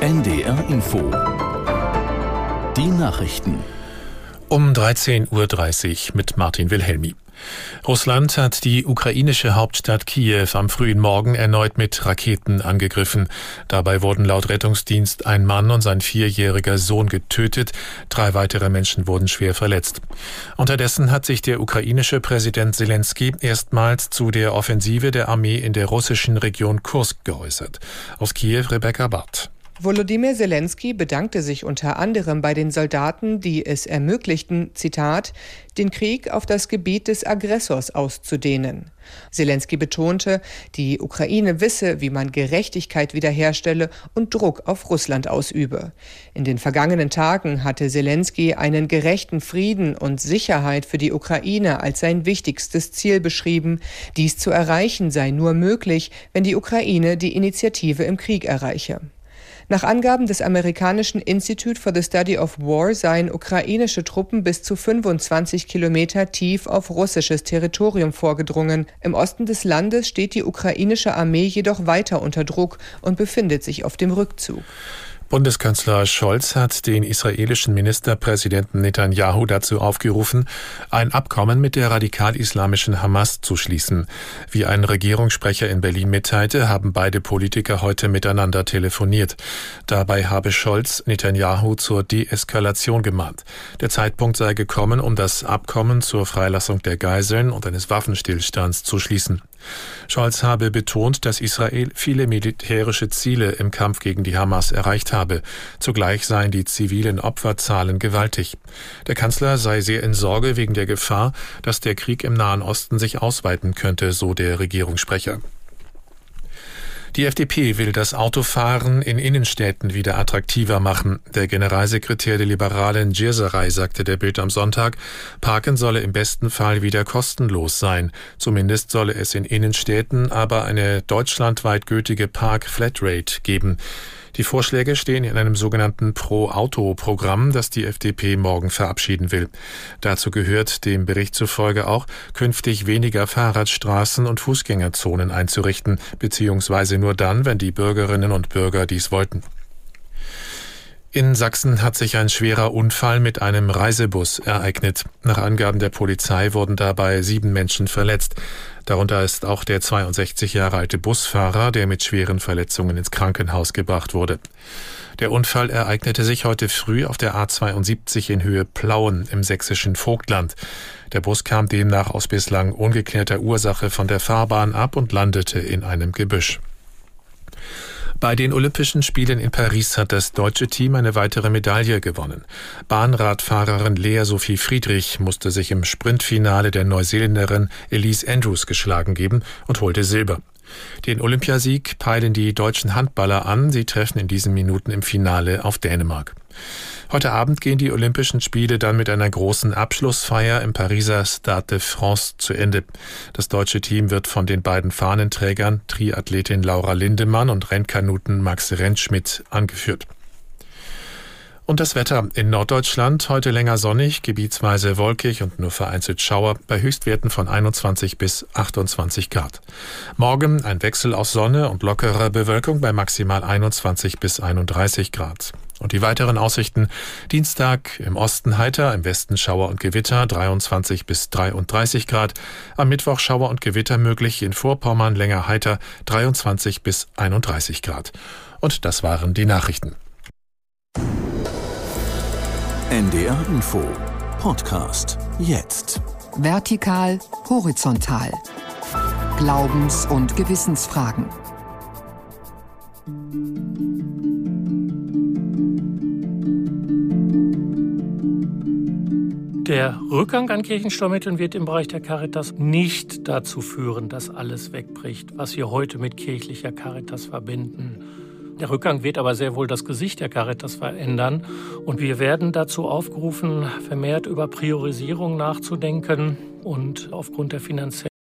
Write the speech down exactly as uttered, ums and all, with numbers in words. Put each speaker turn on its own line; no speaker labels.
N D R Info. Die Nachrichten.
Um dreizehn Uhr dreißig mit Martin Wilhelmi. Russland hat die ukrainische Hauptstadt Kiew am frühen Morgen erneut mit Raketen angegriffen. Dabei wurden laut Rettungsdienst ein Mann und sein vierjähriger Sohn getötet. Drei weitere Menschen wurden schwer verletzt. Unterdessen hat sich der ukrainische Präsident Selenskyj erstmals zu der Offensive der Armee in der russischen Region Kursk geäußert. Aus Kiew Rebecca Barth.
Volodymyr Selenskyj bedankte sich unter anderem bei den Soldaten, die es ermöglichten, Zitat, den Krieg auf das Gebiet des Aggressors auszudehnen. Selenskyj betonte, die Ukraine wisse, wie man Gerechtigkeit wiederherstelle und Druck auf Russland ausübe. In den vergangenen Tagen hatte Selenskyj einen gerechten Frieden und Sicherheit für die Ukraine als sein wichtigstes Ziel beschrieben. Dies zu erreichen sei nur möglich, wenn die Ukraine die Initiative im Krieg erreiche. Nach Angaben des amerikanischen Institute for the Study of War seien ukrainische Truppen bis zu fünfundzwanzig Kilometer tief auf russisches Territorium vorgedrungen. Im Osten des Landes steht die ukrainische Armee jedoch weiter unter Druck und befindet sich auf dem Rückzug.
Bundeskanzler Scholz hat den israelischen Ministerpräsidenten Netanyahu dazu aufgerufen, ein Abkommen mit der radikal-islamischen Hamas zu schließen. Wie ein Regierungssprecher in Berlin mitteilte, haben beide Politiker heute miteinander telefoniert. Dabei habe Scholz Netanyahu zur Deeskalation gemahnt. Der Zeitpunkt sei gekommen, um das Abkommen zur Freilassung der Geiseln und eines Waffenstillstands zu schließen. Scholz habe betont, dass Israel viele militärische Ziele im Kampf gegen die Hamas erreicht habe. Zugleich seien die zivilen Opferzahlen gewaltig. Der Kanzler sei sehr in Sorge wegen der Gefahr, dass der Krieg im Nahen Osten sich ausweiten könnte, so der Regierungssprecher. Die F D P will das Autofahren in Innenstädten wieder attraktiver machen. Der Generalsekretär der Liberalen Gierserei sagte der Bild am Sonntag, Parken solle im besten Fall wieder kostenlos sein. Zumindest solle es in Innenstädten aber eine deutschlandweit gültige Park-Flatrate geben. Die Vorschläge stehen in einem sogenannten Pro-Auto-Programm, das die F D P morgen verabschieden will. Dazu gehört dem Bericht zufolge auch, künftig weniger Fahrradstraßen und Fußgängerzonen einzurichten, beziehungsweise nur dann, wenn die Bürgerinnen und Bürger dies wollten. In Sachsen hat sich ein schwerer Unfall mit einem Reisebus ereignet. Nach Angaben der Polizei wurden dabei sieben Menschen verletzt. Darunter ist auch der zweiundsechzig Jahre alte Busfahrer, der mit schweren Verletzungen ins Krankenhaus gebracht wurde. Der Unfall ereignete sich heute früh auf der A zweiundsiebzig in Höhe Plauen im sächsischen Vogtland. Der Bus kam demnach aus bislang ungeklärter Ursache von der Fahrbahn ab und landete in einem Gebüsch. Bei den Olympischen Spielen in Paris hat das deutsche Team eine weitere Medaille gewonnen. Bahnradfahrerin Lea Sophie Friedrich musste sich im Sprintfinale der Neuseeländerin Elise Andrews geschlagen geben und holte Silber. Den Olympiasieg peilen die deutschen Handballer an. Sie treffen in diesen Minuten im Finale auf Dänemark. Heute Abend gehen die Olympischen Spiele dann mit einer großen Abschlussfeier im Pariser Stade de France zu Ende. Das deutsche Team wird von den beiden Fahnenträgern, Triathletin Laura Lindemann und Rennkanuten Max Rentschmidt, angeführt. Und das Wetter in Norddeutschland heute länger sonnig, gebietsweise wolkig und nur vereinzelt Schauer bei Höchstwerten von einundzwanzig bis achtundzwanzig Grad. Morgen ein Wechsel aus Sonne und lockerer Bewölkung bei maximal einundzwanzig bis einunddreißig Grad. Und die weiteren Aussichten: Dienstag im Osten heiter, im Westen Schauer und Gewitter, dreiundzwanzig bis dreiunddreißig Grad. Am Mittwoch Schauer und Gewitter möglich, in Vorpommern länger heiter, dreiundzwanzig bis einunddreißig Grad. Und das waren die Nachrichten.
N D R Info Podcast jetzt.
Vertikal, horizontal. Glaubens- und Gewissensfragen.
Der Rückgang an Kirchensteuermitteln wird im Bereich der Caritas nicht dazu führen, dass alles wegbricht, was wir heute mit kirchlicher Caritas verbinden. Der Rückgang wird aber sehr wohl das Gesicht der Caritas verändern. Und wir werden dazu aufgerufen, vermehrt über Priorisierung nachzudenken und aufgrund der finanziellen